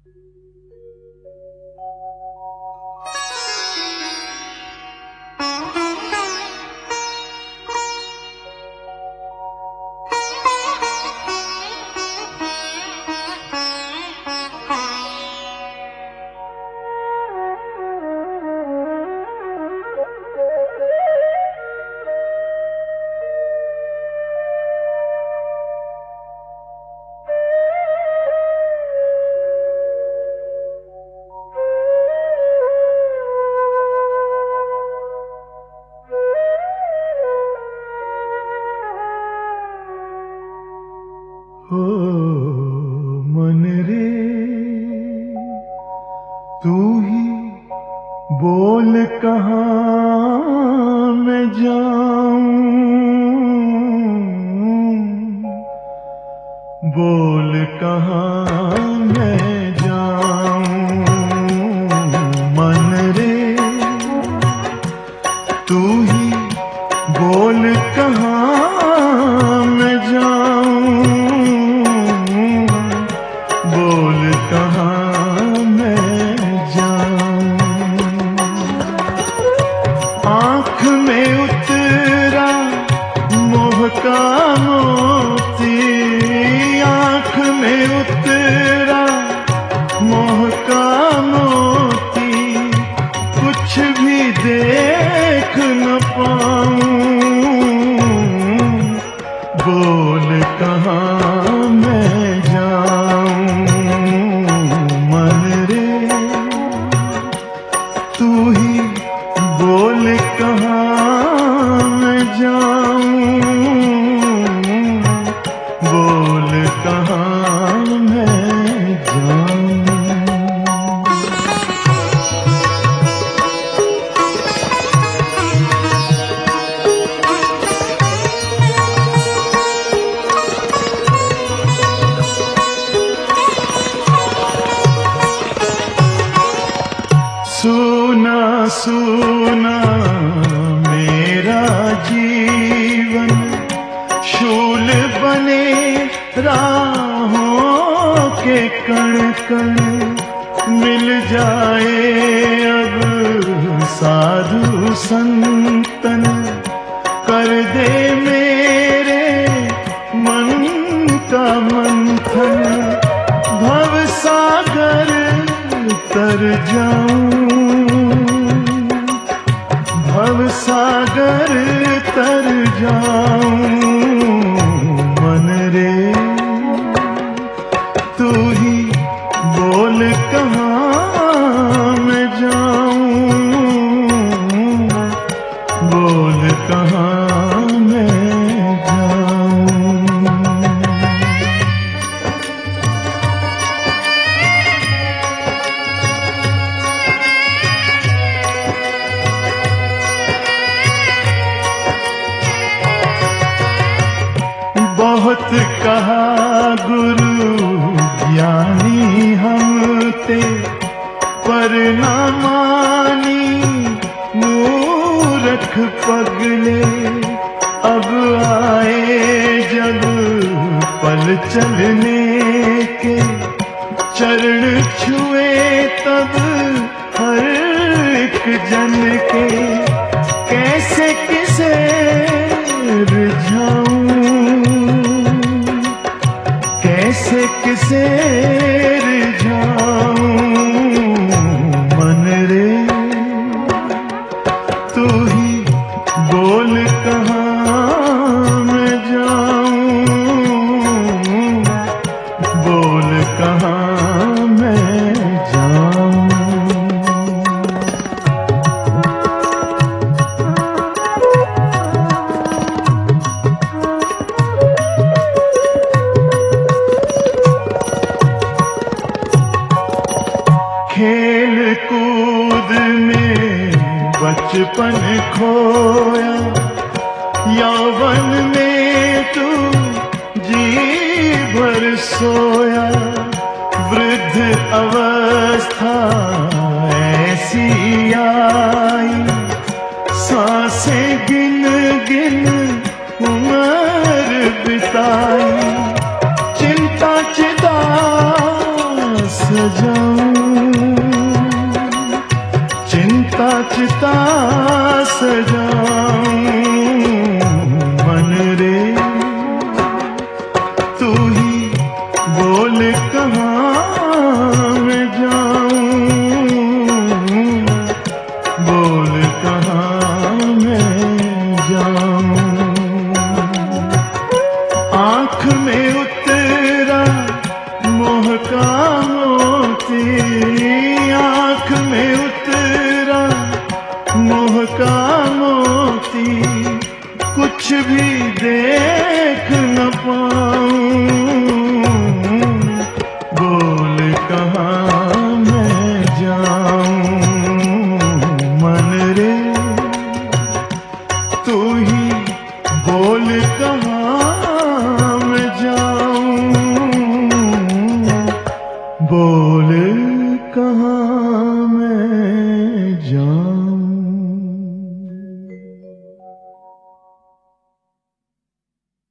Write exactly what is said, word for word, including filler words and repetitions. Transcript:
हो मन रे तू ही बोल कहाँ मैं जाऊं, बोल कहाँ मैं जाऊं। मन रे तू ही बोल कहाँ मैं जाऊं, बोल कहाँ मैं जाऊं। आँख में उतरा मोह का मोती, आँख में उतरा मोह का मोती, कुछ भी देख न पाऊं, बोल कहाँ मैं जाऊं। मन रे तू ही बोल कहाँ मैं जाऊं, बोल कहाँ मैं जाऊं। सूना सूना मेरा जीवन, शूल बने राहों के कण कण, मिल जाए अब साधु संतन, कर दे मेरे मन का मंथन, भव सागर तर जाऊं, भव सागर तर जाऊं। मन रे तू ही बोल कहाँ मैं जाऊं, बोल कहाँ मैं जाऊं। बहुत कहा गुरु ज्ञानी हम ते, पर ना मानी मूर्ख पगले, अब आए जब पल चलने के, चरण छुए तब हर एक जन के, कैसे किसे रिझाऊं, कैसे किसे रिझाऊं। मन रे तू ही बोल कहाँ मैं जाऊं, बोल कहाँ मैं जाऊं। खेल कूद में बचपन खोया, यौवन में तू जी भर सोया, वृद्ध अवस्था ऐसी आई, सांसें गिन गिन उम्र बिताई, चिंता चिदास जाऊं, चिंता चिता सजाऊं। मन रे तू ही बोल कहाँ मैं जाऊं, बोल कहाँ मैं जाऊं। आँख में उतरा मोह का मोती, आँख में उतरा मोह का मोती, कुछ भी देख न पाऊं, बोल कहाँ मैं जाऊं। मन रे तू ही बोल कहाँ मैं जाऊं, बोल कहाँ